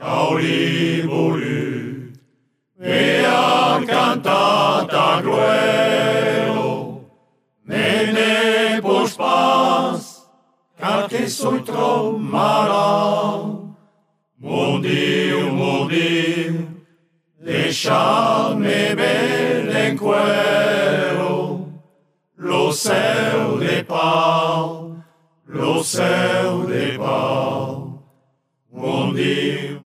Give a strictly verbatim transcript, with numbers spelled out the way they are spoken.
auli volu, vea cantata gruelo, me ne pos pas, car que soy tro mala. Mon Dieu, mon Dieu, deixa-me ver en cuero, lo céu de pau, lo céu de pau, mon Dieu.